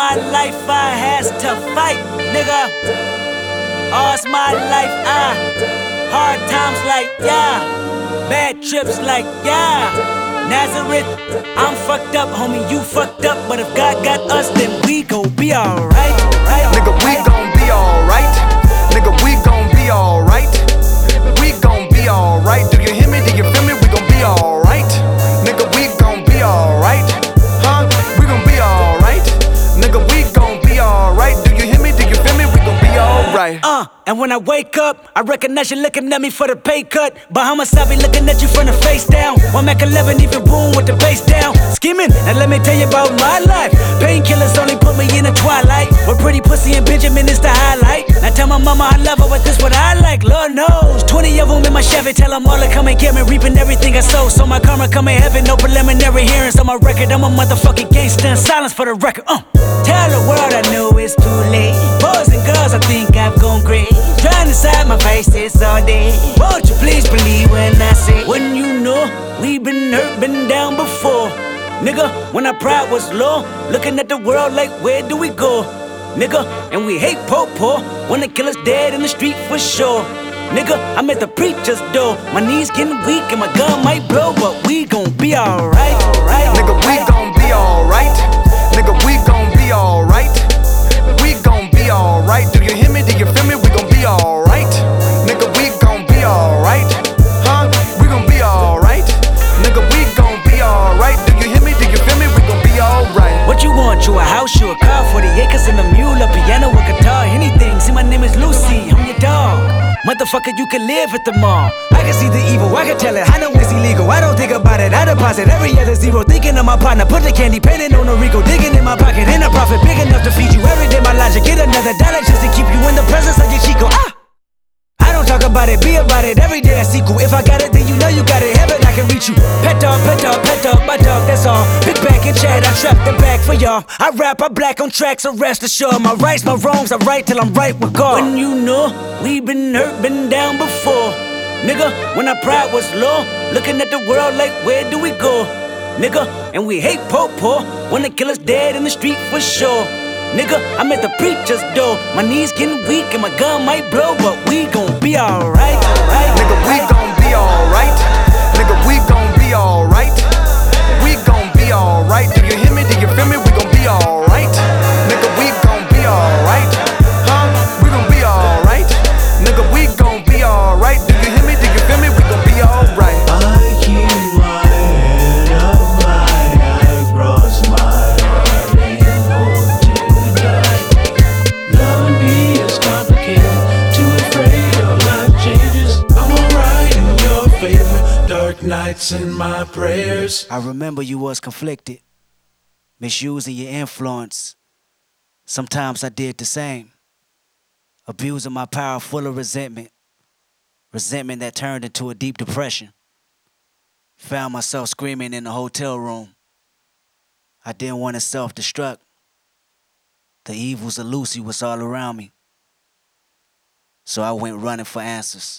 my life I has to fight, nigga. All's my life hard times like yeah, bad trips like yeah. Nazareth, I'm fucked up, homie, you fucked up. But if God got us, then we gon' be alright. Nigga, we gon' be alright. Nigga, we gon' be alright. We gon' be alright. Do you hear me? Do you feel me? We gon' be alright. Nigga, we gon' be alright. Huh? We gon' be alright. Nigga, we gon' be alright. Do you hear me? Do you feel me? We gon' be alright. And when I wake up, I recognize you looking at me for the pay cut. Bahamas, I be looking at you from the face down. One Mac 11, even boom with the bass down. Scheming, now let me tell you about my life. Painkillers only put me in the twilight. With pretty pussy and Benjamin is the highlight. Now tell my mama I love her, but this what I like, Lord knows. 20 of them in my Chevy, tell them all to come and get me. Reaping everything I sow, so my karma come in heaven. No preliminary hearings on my record. I'm a motherfucking gangster, and silence for the record. Tell the world I know it's too late. Boys and girls, I think I've gone crazy. Trying to side my faces all day. Won't you please believe when I say, when you know we been hurt, been down before. Nigga, when our pride was low, looking at the world like where do we go? Nigga, and we hate po-po, wanna kill us dead in the street for sure. Nigga, I'm at the preacher's door. My knees getting weak and my gun might blow, but we gon' be alright. Nigga, we gon' be alright. Nigga, we gon' be alright. We gon' be alright. Do you hear me? Do you feel me? We gon' be alright. Nigga, we gon' be alright. Huh? We gon' be alright. Nigga, we gon' be alright. Do you hear me? Do you feel me? We gon' be alright. What you want? You a house, you a car, 40 acres and a mule, a piano, a guitar, anything. See, my name is Lucy, I'm your dog. Motherfucker, you can live at the mall. I can see the evil, I can tell it, I know it's illegal. I don't think about it, I deposit every other zero. Thinking of my partner, put the candy, painting on a Rico. Digging in my pocket, ain't a profit big enough to feed you. Every day my logic, get another dollar just to keep you in the presence of your Chico. I don't talk about it, be about it, every day I sequel. If I got it, then you know you got it, heaven I can reach you. Pet dog, my dog, that's all. Big back and chat, I trap the back for y'all. I rap, I black on tracks, so rest assured. My rights, my wrongs, I right till I'm right with God. When you know, we been hurt, been down before. Nigga, when our pride was low, looking at the world like where do we go? Nigga, and we hate po-po, wanna kill us dead in the street for sure. Nigga, I'm at the preacher's door. My knees getting weak and my gun might blow, but we gon' be alright. Nigga, we gon' be alright. Nigga, we gon' be alright. We gon' be alright. Do you hear me? Do you feel me? We gon' be alright. Nigga, we gon' be alright. Huh? We gon' be alright. Nigga, we gon' be alright. Do you hear me? Do you feel me? We gon' be alright. I keep my head up high, I cross my heart and hope to die. Loving me is complicated, too afraid of life changes. I'm alright in your favor, dark nights and my prayers. I remember you was conflicted, misusing your influence. Sometimes I did the same, abusing my power full of resentment. Resentment that turned into a deep depression. Found myself screaming in the hotel room. I didn't want to self-destruct. The evils of Lucy was all around me. So I went running for answers.